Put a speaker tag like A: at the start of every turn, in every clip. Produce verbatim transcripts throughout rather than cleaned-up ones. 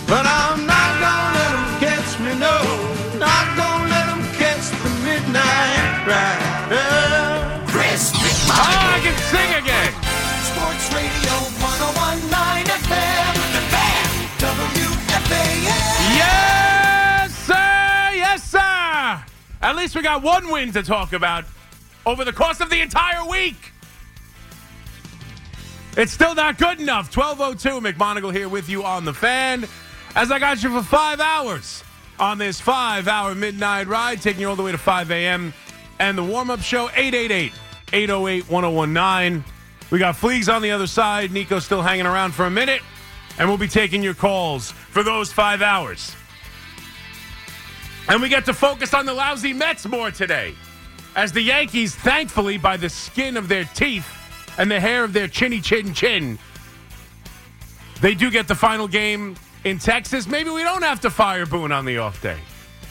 A: But I'm not gonna let them catch me, no. Not gonna let them catch the midnight rider. Chris McMonagle.
B: Oh, I can sing again.
A: Sports Radio one oh one point nine F M. The Fan. W F A N.
B: Yes, sir. Yes, sir. At least we got one win to talk about over the course of the entire week. It's still not good enough. twelve oh two, McMonagle here with you on The Fan. As I got you for five hours on this five-hour midnight ride, taking you all the way to five a.m. And the warm-up show, eight eight eight, eight oh eight, one oh one nine. We got Fleegs on the other side. Nico's still hanging around for a minute. And we'll be taking your calls for those five hours. And we get to focus on the lousy Mets more today. As the Yankees, thankfully, by the skin of their teeth and the hair of their chinny chin chin, they do get the final game in Texas. Maybe we don't have to fire Boone on the off day,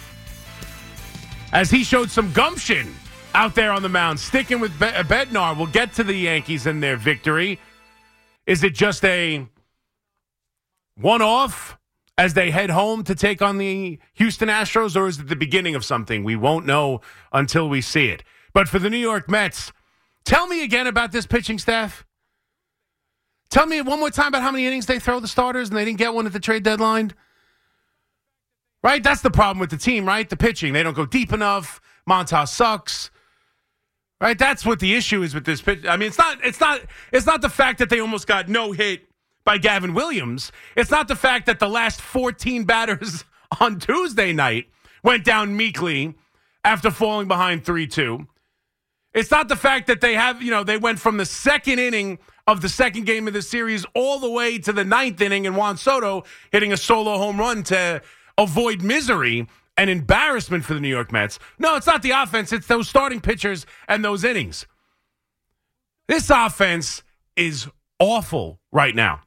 B: as he showed some gumption out there on the mound, sticking with Be- Bednar. We'll get to the Yankees and their victory. Is it just a one-off as they head home to take on the Houston Astros, or is it the beginning of something? We won't know until we see it. But for the New York Mets, tell me again about this pitching staff. Tell me one more time about how many innings they throw the starters and they didn't get one at the trade deadline. Right? That's the problem with the team, right? The pitching. They don't go deep enough. Montas sucks. Right? That's what the issue is with this pitch. I mean, it's not it's not it's not the fact that they almost got no hit by Gavin Williams. It's not the fact that the last fourteen batters on Tuesday night went down meekly after falling behind three two. It's not the fact that they have, you know, they went from the second inning of the second game of the series all the way to the ninth inning and Juan Soto hitting a solo home run to avoid misery and embarrassment for the New York Mets. No, it's not the offense. It's those starting pitchers and those innings. This offense is awful right now.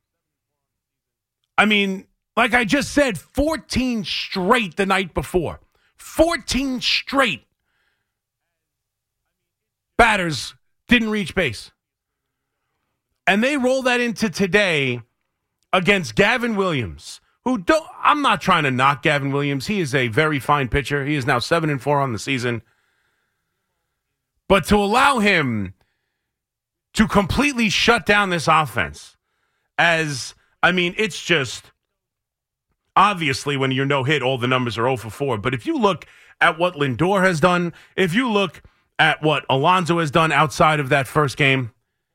B: I mean, like I just said, fourteen straight the night before. fourteen straight batters didn't reach base. And they roll that into today against Gavin Williams, who don't, I'm not trying to knock Gavin Williams. He is a very fine pitcher. He is now seven and four on the season. But to allow him to completely shut down this offense, as, I mean, it's just, obviously when you're no hit, all the numbers are oh for four. But if you look at what Lindor has done, if you look at what Alonso has done outside of that first game,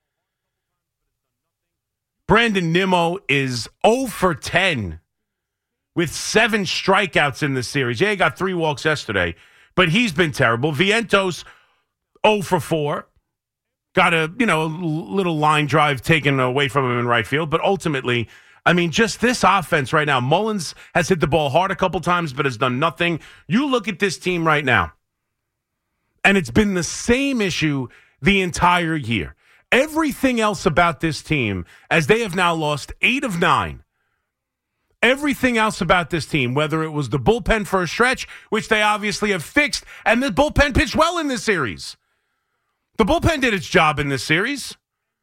B: Brandon Nimmo is oh for ten with seven strikeouts in this series. Yeah, he got three walks yesterday, but he's been terrible. Vientos, oh for four. Got a, you know, little line drive taken away from him in right field, but ultimately, I mean, just this offense right now. Mullins has hit the ball hard a couple times, but has done nothing. You look at this team right now, and it's been the same issue the entire year. Everything else about this team, as they have now lost eight of nine, everything else about this team, whether it was the bullpen for a stretch, which they obviously have fixed, and the bullpen pitched well in this series. The bullpen did its job in this series.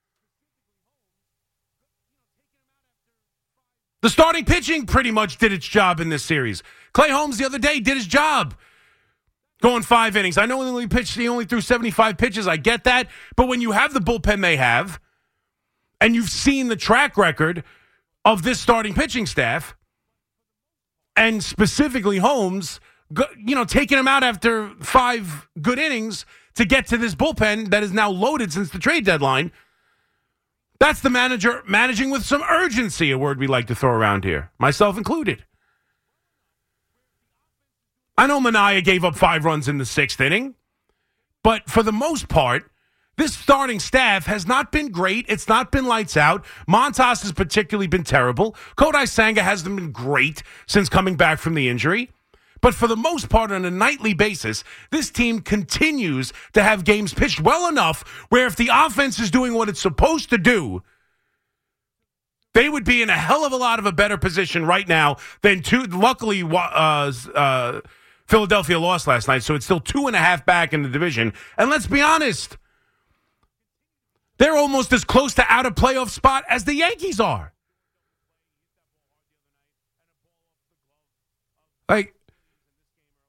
B: The starting pitching pretty much did its job in this series. Clay Holmes the other day did his job. Going five innings. I know he only pitched, he only threw seventy-five pitches. I get that. But when you have the bullpen they have, and you've seen the track record of this starting pitching staff, and specifically Holmes, you know, taking him out after five good innings to get to this bullpen that is now loaded since the trade deadline, that's the manager managing with some urgency, a word we like to throw around here, myself included. I know Manaea gave up five runs in the sixth inning, but for the most part, this starting staff has not been great. It's not been lights out. Montas has particularly been terrible. Kodai Senga hasn't been great since coming back from the injury. But for the most part, on a nightly basis, this team continues to have games pitched well enough where if the offense is doing what it's supposed to do, they would be in a hell of a lot of a better position right now than two. Luckily, uh, uh, Philadelphia lost last night, so it's still two and a half back in the division. And let's be honest, they're almost as close to out of playoff spot as the Yankees are.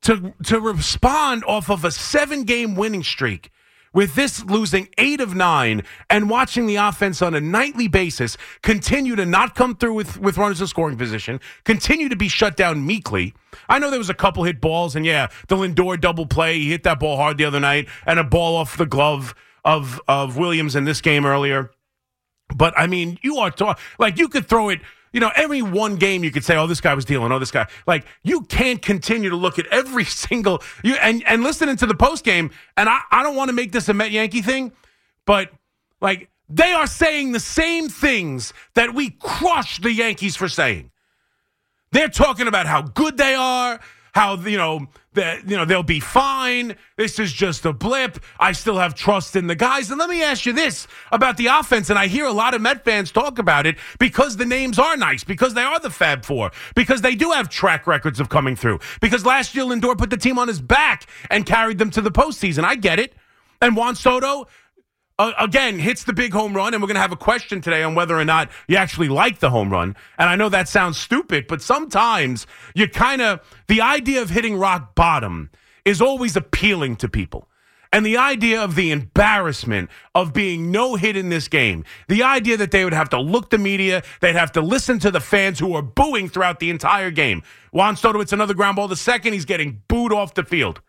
B: to to respond off of a seven-game winning streak with this losing eight of nine and watching the offense on a nightly basis continue to not come through with, with runners in scoring position, continue to be shut down meekly. I know there was a couple hit balls, and yeah, the Lindor double play, he hit that ball hard the other night, and a ball off the glove of, of Williams in this game earlier. But, I mean, you are talking, like, you could throw it. You know, every one game you could say, oh, this guy was dealing, oh, this guy. Like, you can't continue to look at every single – you and, and listening to the postgame, and I, I don't want to make this a Met-Yankee thing, but, like, they are saying the same things that we crushed the Yankees for saying. They're talking about how good they are, how, you know, that, you know, they'll be fine. This is just a blip. I still have trust in the guys. And let me ask you this about the offense, and I hear a lot of Met fans talk about it because the names are nice, because they are the Fab Four, because they do have track records of coming through, because last year Lindor put the team on his back and carried them to the postseason. I get it. And Juan Soto, Uh, again, hits the big home run, and we're going to have a question today on whether or not you actually like the home run. And I know that sounds stupid, but sometimes you kind of, the idea of hitting rock bottom is always appealing to people. And the idea of the embarrassment of being no hit in this game, the idea that they would have to look the media, they'd have to listen to the fans who are booing throughout the entire game. Juan Soto, it's another ground ball. The second, he's getting booed off the field.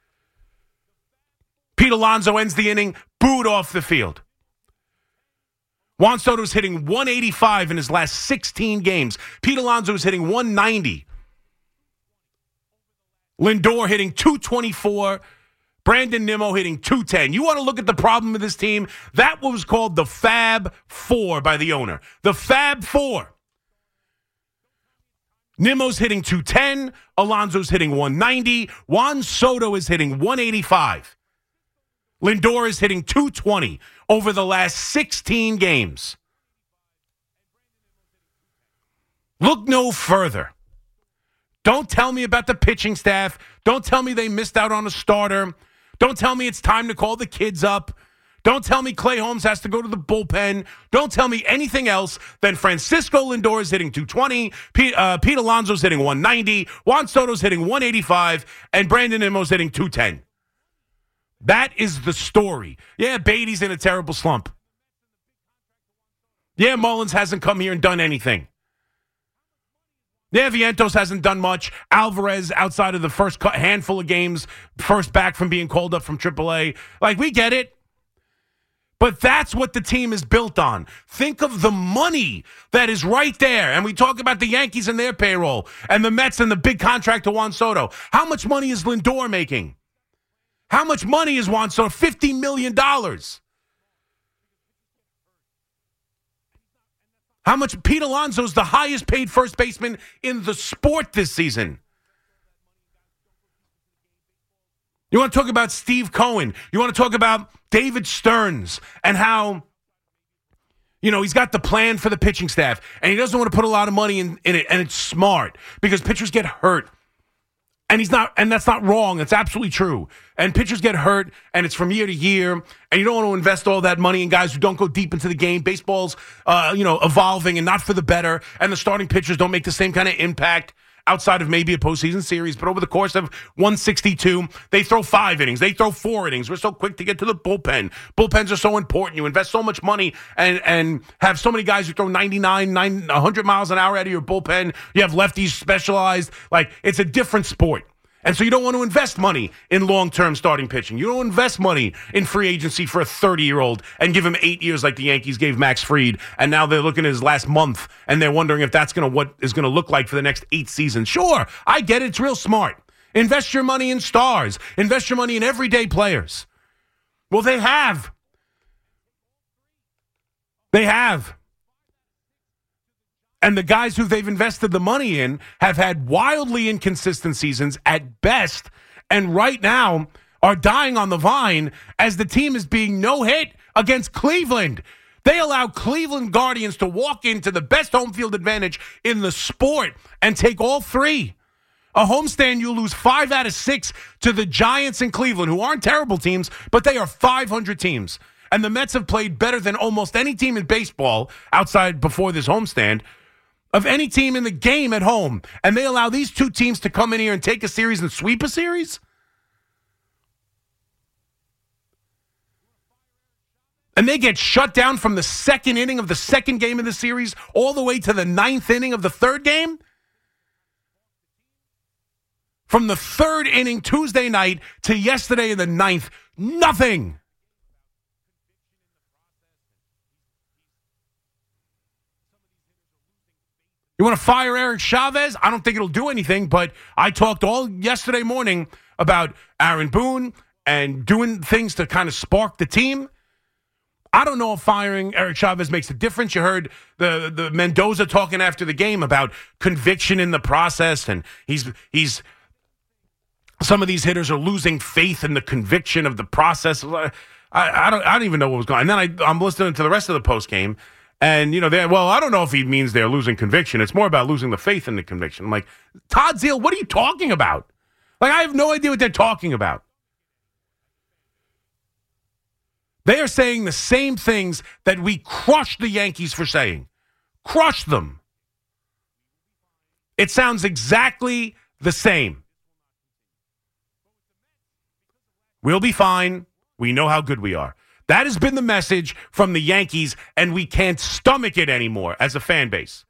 B: Pete Alonso ends the inning, booed off the field. Juan Soto's hitting one eighty-five in his last sixteen games. Pete Alonso is hitting one ninety. Lindor hitting two twenty-four. Brandon Nimmo hitting two ten. You want to look at the problem of this team? That was called the Fab Four by the owner. The Fab Four. Nimmo's hitting two ten. Alonso's hitting one ninety. Juan Soto is hitting one eighty-five. Lindor is hitting two twenty over the last sixteen games. Look no further. Don't tell me about the pitching staff. Don't tell me they missed out on a starter. Don't tell me it's time to call the kids up. Don't tell me Clay Holmes has to go to the bullpen. Don't tell me anything else than Francisco Lindor is hitting two twenty, Pete, uh, Pete Alonso's hitting one ninety, Juan Soto's hitting one eighty-five, and Brandon Nimmo's hitting two ten. That is the story. Yeah, Beatty's in a terrible slump. Yeah, Mullins hasn't come here and done anything. Yeah, Vientos hasn't done much. Alvarez, outside of the first handful of games, first back from being called up from triple A. Like, we get it. But that's what the team is built on. Think of the money that is right there. And we talk about the Yankees and their payroll and the Mets and the big contract to Juan Soto. How much money is Lindor making? How much money is Juan Soto? fifty million dollars. How much? Pete Alonso is the highest paid first baseman in the sport this season. You want to talk about Steve Cohen. You want to talk about David Stearns and how, you know, he's got the plan for the pitching staff and he doesn't want to put a lot of money in, in it. And it's smart because pitchers get hurt. And he's not, and that's not wrong. That's absolutely true. And pitchers get hurt, and it's from year to year. And you don't want to invest all that money in guys who don't go deep into the game. Baseball's, uh, you know, evolving and not for the better. And the starting pitchers don't make the same kind of impact outside of maybe a postseason series. But over the course of one sixty-two, they throw five innings. They throw four innings. We're so quick to get to the bullpen. Bullpens are so important. You invest so much money and, and have so many guys who throw ninety-nine, nine, one hundred miles an hour out of your bullpen. You have lefties specialized. Like, it's a different sport. And so you don't want to invest money in long-term starting pitching. You don't invest money in free agency for a thirty-year-old and give him eight years like the Yankees gave Max Fried. And now they're looking at his last month, and they're wondering if that's going to what is going to look like for the next eight seasons. Sure, I get it. It's real smart. Invest your money in stars. Invest your money in everyday players. Well, they have. They have. And the guys who they've invested the money in have had wildly inconsistent seasons at best, and right now are dying on the vine as the team is being no-hit against Cleveland. They allow Cleveland Guardians to walk into the best home field advantage in the sport and take all three. A homestand, you lose five out of six to the Giants in Cleveland, who aren't terrible teams, but they are five hundred teams. And the Mets have played better than almost any team in baseball outside before this homestand. of any team in the game at home, and they allow these two teams to come in here and take a series and sweep a series? And they get shut down from the second inning of the second game of the series all the way to the ninth inning of the third game? From the third inning Tuesday night to yesterday in the ninth, nothing. You want to fire Eric Chavez? I don't think it'll do anything, but I talked all yesterday morning about Aaron Boone and doing things to kind of spark the team. I don't know if firing Eric Chavez makes a difference. You heard the the Mendoza talking after the game about conviction in the process, and he's he's some of these hitters are losing faith in the conviction of the process. I, I don't I don't even know what was going on. And then I, I'm listening to the rest of the post game, and you know, they well, I don't know if he means they're losing conviction. It's more about losing the faith in the conviction. I'm like, Todd Zeile, what are you talking about? Like, I have no idea what they're talking about. They are saying the same things that we crushed the Yankees for saying. Crush them. It sounds exactly the same. We'll be fine. We know how good we are. That has been the message from the Yankees, and we can't stomach it anymore as a fan base.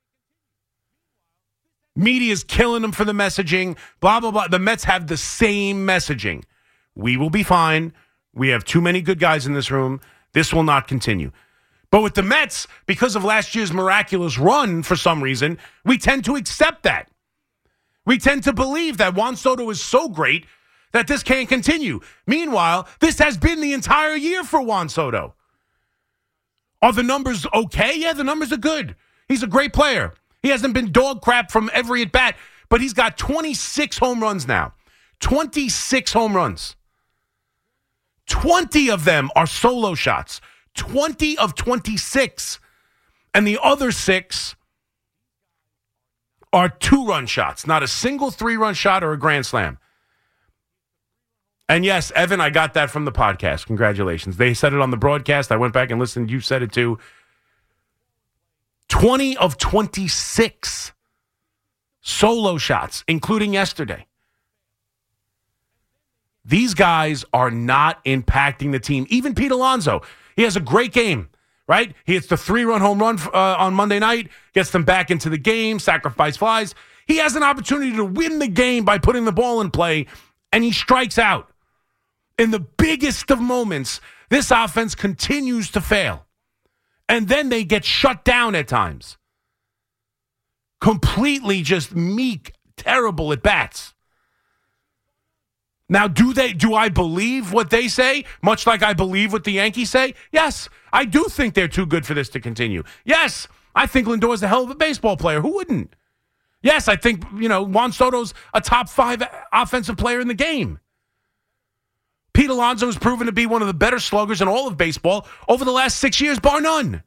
B: Media's killing them for the messaging, blah, blah, blah. The Mets have the same messaging. We will be fine. We have too many good guys in this room. This will not continue. But with the Mets, because of last year's miraculous run, for some reason, we tend to accept that. We tend to believe that Juan Soto is so great that this can't continue. Meanwhile, this has been the entire year for Juan Soto. Are the numbers okay? Yeah, the numbers are good. He's a great player. He hasn't been dog crap from every at-bat, but he's got twenty-six home runs now. twenty-six home runs. twenty of them are solo shots. twenty of twenty-six. And the other six are two-run shots. Not a single three-run shot or a grand slam. And yes, Evan, I got that from the podcast. Congratulations. They said it on the broadcast. I went back and listened. You said it too. twenty of twenty-six solo shots, including yesterday. These guys are not impacting the team. Even Pete Alonso, he has a great game, right? He hits the three-run home run uh, on Monday night, gets them back into the game, sacrifice flies. He has an opportunity to win the game by putting the ball in play, and he strikes out. In the biggest of moments, this offense continues to fail. And then they get shut down at times. Completely just meek, terrible at bats. Now, do they? Do I believe what they say, much like I believe what the Yankees say? Yes, I do think they're too good for this to continue. Yes, I think Lindor's a hell of a baseball player. Who wouldn't? Yes, I think, you know, Juan Soto's a top five offensive player in the game. Pete Alonso has proven to be one of the better sluggers in all of baseball over the last six years, bar none.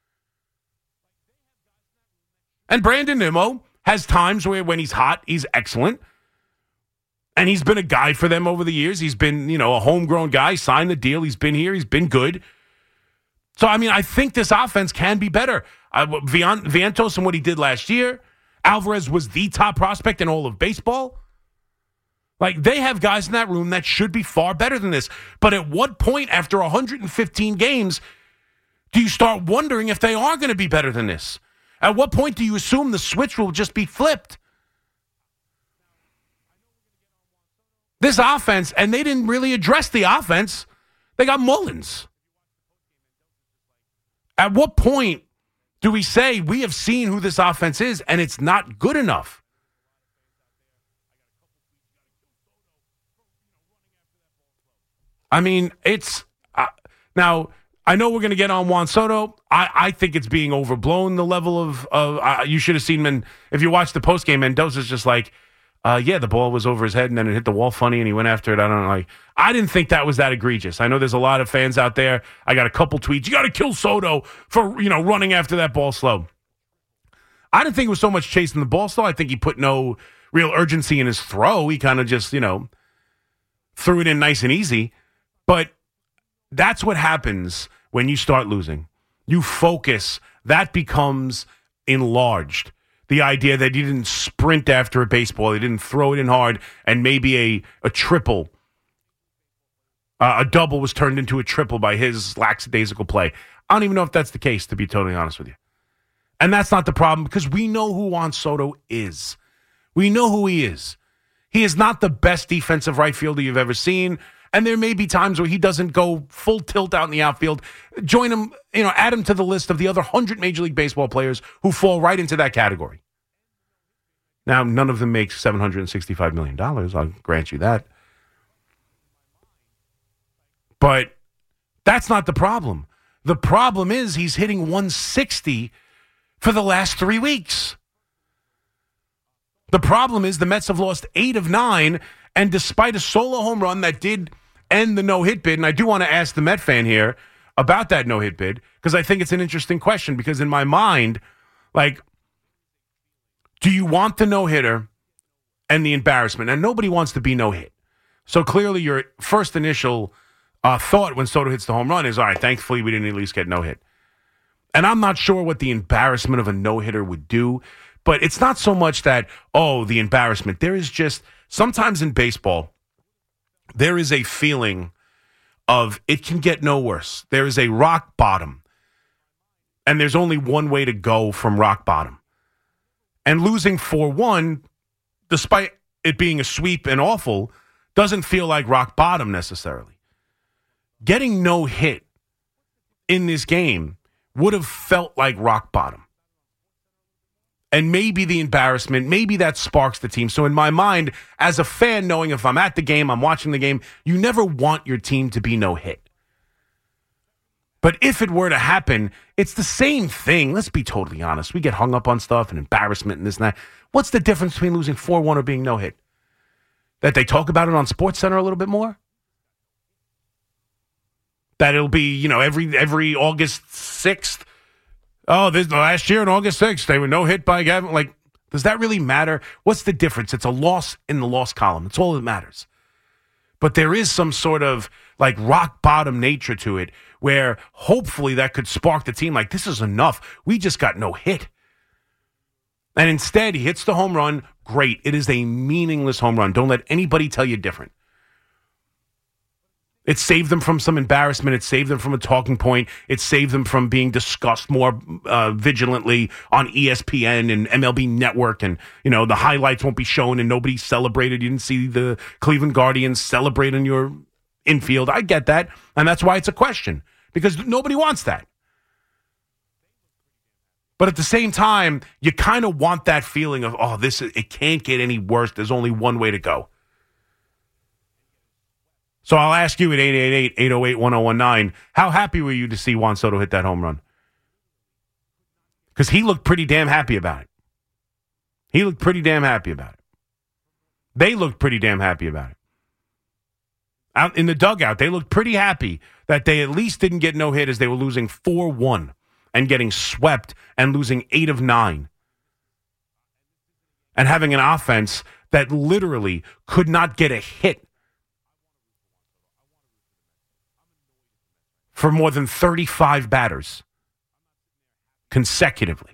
B: And Brandon Nimmo has times where when he's hot, he's excellent. And he's been a guy for them over the years. He's been, you know, a homegrown guy, signed the deal. He's been here. He's been good. So, I mean, I think this offense can be better. Uh, Vientos and what he did last year. Alvarez was the top prospect in all of baseball. Like, they have guys in that room that should be far better than this. But at what point after one hundred fifteen games do you start wondering if they are going to be better than this? At what point do you assume the switch will just be flipped? This offense, and they didn't really address the offense. They got Mullins. At what point do we say we have seen who this offense is and it's not good enough? I mean, it's uh, now. I know we're going to get on Juan Soto. I, I think it's being overblown. The level of of uh, you should have seen Men. If you watch the post game, Mendoza's just like, uh, yeah, the ball was over his head and then it hit the wall funny and he went after it. I don't know. Like, I didn't think that was that egregious. I know there's a lot of fans out there. I got a couple tweets. You got to kill Soto for, you know, running after that ball slow. I didn't think it was so much chasing the ball slow. I think he put no real urgency in his throw. He kind of just, you know, threw it in nice and easy. But that's what happens when you start losing. You focus. That becomes enlarged. The idea that he didn't sprint after a baseball, he didn't throw it in hard, and maybe a, a triple, uh, a double was turned into a triple by his lackadaisical play. I don't even know if that's the case, to be totally honest with you. And that's not the problem, because we know who Juan Soto is. We know who he is. He is not the best defensive right fielder you've ever seen. And there may be times where he doesn't go full tilt out in the outfield. Join him, you know, add him to the list of the other one hundred Major League Baseball players who fall right into that category. Now, none of them make seven hundred sixty-five million dollars. I'll grant you that. But that's not the problem. The problem is he's hitting one sixty for the last three weeks. The problem is the Mets have lost eight of nine, and despite a solo home run that did end the no-hit bid, and I do want to ask the Met fan here about that no-hit bid, because I think it's an interesting question, because in my mind, like, do you want the no-hitter and the embarrassment? And nobody wants to be no-hit. So clearly your first initial uh, thought when Soto hits the home run is, all right, thankfully we didn't at least get no-hit. And I'm not sure what the embarrassment of a no-hitter would do, but it's not so much that, oh, the embarrassment. There is just, sometimes in baseball, there is a feeling of it can get no worse. There is a rock bottom, and there's only one way to go from rock bottom. And losing four one, despite it being a sweep and awful, doesn't feel like rock bottom necessarily. Getting no hit in this game would have felt like rock bottom. And maybe the embarrassment, maybe that sparks the team. So in my mind, as a fan, knowing if I'm at the game, I'm watching the game, you never want your team to be no hit. But if it were to happen, it's the same thing. Let's be totally honest. We get hung up on stuff and embarrassment and this and that. What's the difference between losing four one or being no hit? That they talk about it on SportsCenter a little bit more? That it'll be, you know, every every August sixth. Oh, this last year on August sixth, they were no hit by Gavin. Like, does that really matter? What's the difference? It's a loss in the loss column. That's all that matters. But there is some sort of like rock bottom nature to it where hopefully that could spark the team. Like, this is enough. We just got no hit. And instead, he hits the home run. Great. It is a meaningless home run. Don't let anybody tell you different. It saved them from some embarrassment. It saved them from a talking point. It saved them from being discussed more uh, vigilantly on E S P N and M L B Network. And, you know, the highlights won't be shown and nobody celebrated. You didn't see the Cleveland Guardians celebrate in your infield. I get that. And that's why it's a question, because nobody wants that. But at the same time, you kind of want that feeling of, oh, this is, it can't get any worse. There's only one way to go. So I'll ask you at eight eight eight, eight oh eight, one oh one nine, how happy were you to see Juan Soto hit that home run? Because he looked pretty damn happy about it. He looked pretty damn happy about it. They looked pretty damn happy about it. Out in the dugout, they looked pretty happy that they at least didn't get no hit as they were losing four one and getting swept and losing eight of nine. And having an offense that literally could not get a hit for more than thirty-five batters consecutively.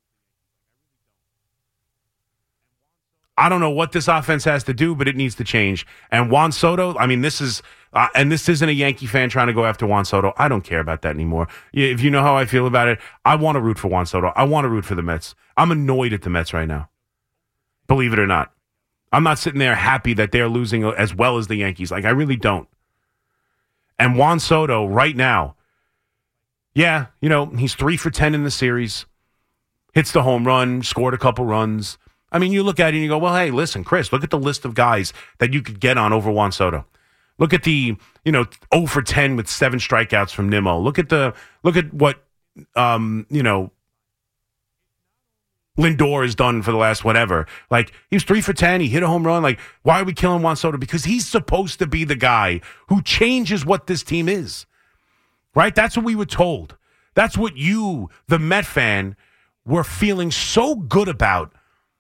B: I don't know what this offense has to do, but it needs to change. And Juan Soto, I mean, this is, uh, and this isn't a Yankee fan trying to go after Juan Soto. I don't care about that anymore. If you know how I feel about it, I want to root for Juan Soto. I want to root for the Mets. I'm annoyed at the Mets right now. Believe it or not. I'm not sitting there happy that they're losing as well as the Yankees. Like, I really don't. And Juan Soto right now, yeah, you know, he's three for ten in the series, hits the home run, scored a couple runs. I mean, you look at it and you go, well, hey, listen, Chris, look at the list of guys that you could get on over Juan Soto. Look at the, you know, oh for ten with seven strikeouts from Nimmo. Look at the, look at what, um, you know, Lindor has done for the last whatever. Like, he was three for ten. He hit a home run. Like, why are we killing Juan Soto? Because he's supposed to be the guy who changes what this team is. Right? That's what we were told. That's what you, the Met fan, were feeling so good about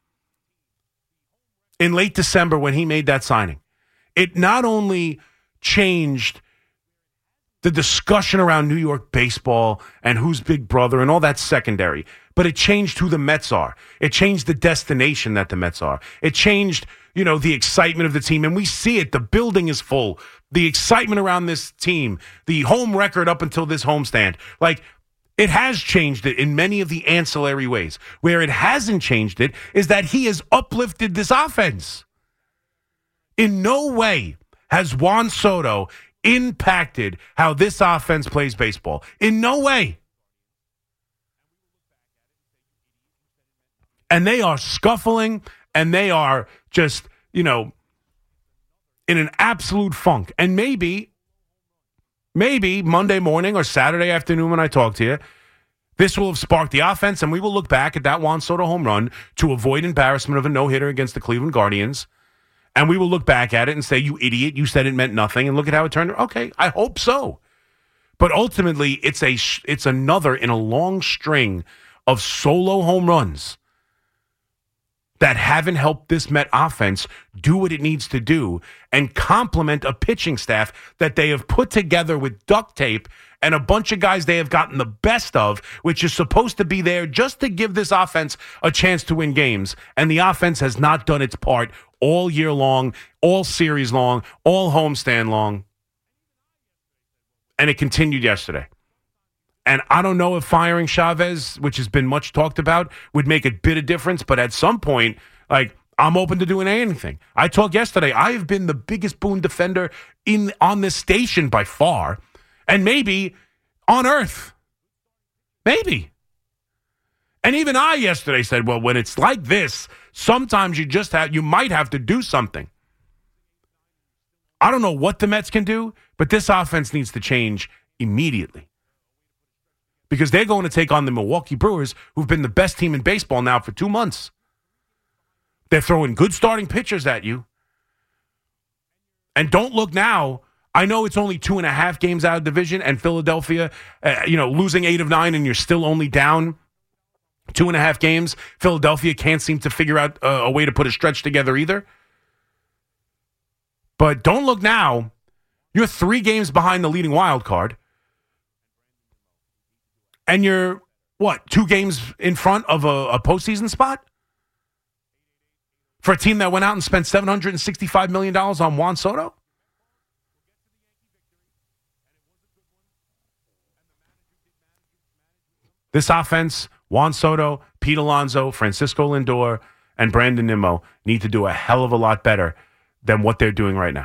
B: in late December when he made that signing. It not only changed the discussion around New York baseball and who's big brother and all that's secondary. But it changed who the Mets are. It changed the destination that the Mets are. It changed, you know, the excitement of the team. And we see it. The building is full. The excitement around this team, the home record up until this homestand, like, it has changed it in many of the ancillary ways. Where it hasn't changed it is that he has uplifted this offense. In no way has Juan Soto impacted how this offense plays baseball. In no way. And they are scuffling, and they are just, you know, in an absolute funk. And maybe, maybe Monday morning or Saturday afternoon when I talk to you, this will have sparked the offense, and we will look back at that Juan Soto home run to avoid embarrassment of a no-hitter against the Cleveland Guardians. And we will look back at it and say, you idiot, you said it meant nothing, and look at how it turned out. Okay, I hope so. But ultimately, it's a it's another in a long string of solo home runs that haven't helped this Met offense do what it needs to do and complement a pitching staff that they have put together with duct tape and a bunch of guys they have gotten the best of, which is supposed to be there just to give this offense a chance to win games. And the offense has not done its part all year long, all series long, all homestand long. And it continued yesterday. And I don't know if firing Chavez, which has been much talked about, would make a bit of difference. But at some point, like, I'm open to doing anything. I talked yesterday. I have been the biggest Boone defender in on this station by far. And maybe on earth. Maybe. And even I yesterday said, well, when it's like this, sometimes you just have, you might have to do something. I don't know what the Mets can do, but this offense needs to change immediately. Because they're going to take on the Milwaukee Brewers, who've been the best team in baseball now for two months. They're throwing good starting pitchers at you. And don't look now. I know it's only two and a half games out of division, and Philadelphia, uh, you know, losing eight of nine, and you're still only down two and a half games. Philadelphia can't seem to figure out uh, a way to put a stretch together either. But don't look now. You're three games behind the leading wild card. And you're, what, two games in front of a, a postseason spot? For a team that went out and spent seven hundred sixty-five million dollars on Juan Soto? This offense, Juan Soto, Pete Alonso, Francisco Lindor, and Brandon Nimmo need to do a hell of a lot better than what they're doing right now.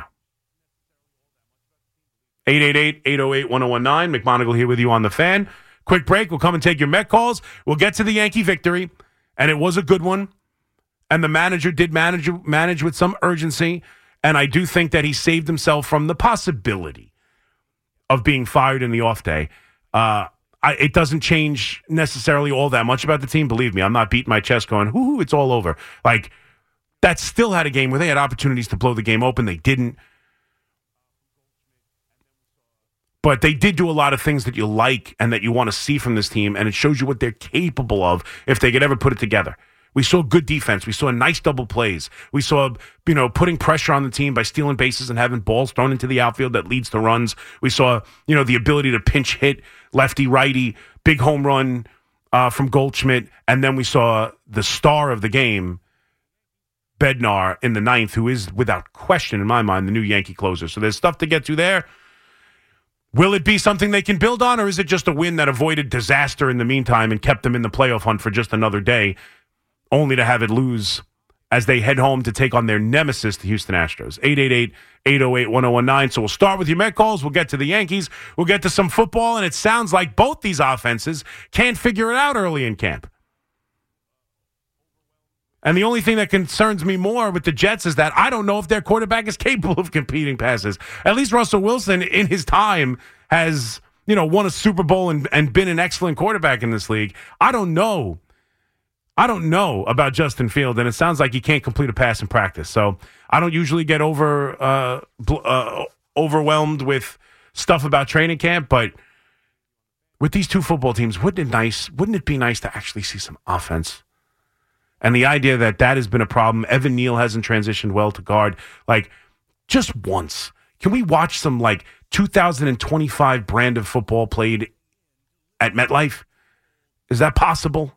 B: eight eight eight, eight oh eight, one oh one nine. McMonagle here with you on The Fan. Quick break. We'll come and take your Met calls. We'll get to the Yankee victory, and it was a good one. And the manager did manage manage with some urgency, and I do think that he saved himself from the possibility of being fired in the off day. Uh, I, it doesn't change necessarily all that much about the team. Believe me, I'm not beating my chest going, whoo, it's all over. Like, that still had a game where they had opportunities to blow the game open. They didn't. But they did do a lot of things that you like and that you want to see from this team, and it shows you what they're capable of if they could ever put it together. We saw good defense. We saw nice double plays. We saw, you know, putting pressure on the team by stealing bases and having balls thrown into the outfield that leads to runs. We saw, you know, the ability to pinch hit lefty, righty, big home run uh, from Goldschmidt. And then we saw the star of the game, Bednar, in the ninth, who is, without question, in my mind, the new Yankee closer. So there's stuff to get to there. Will it be something they can build on, or is it just a win that avoided disaster in the meantime and kept them in the playoff hunt for just another day, only to have it lose as they head home to take on their nemesis, the Houston Astros? eight eight eight, eight oh eight, one oh one nine. So we'll start with your Met calls. We'll get to the Yankees. We'll get to some football, and it sounds like both these offenses can't figure it out early in camp. And the only thing that concerns me more with the Jets is that I don't know if their quarterback is capable of competing passes. At least Russell Wilson, in his time, has, you know, won a Super Bowl and, and been an excellent quarterback in this league. I don't know. I don't know about Justin Fields, and it sounds like he can't complete a pass in practice. So I don't usually get over uh, bl- uh, overwhelmed with stuff about training camp, but with these two football teams, wouldn't it nice? Wouldn't it be nice to actually see some offense? And the idea that that has been a problem. Evan Neal hasn't transitioned well to guard. Like, just once. Can we watch some, like, two thousand twenty-five brand of football played at MetLife? Is that possible?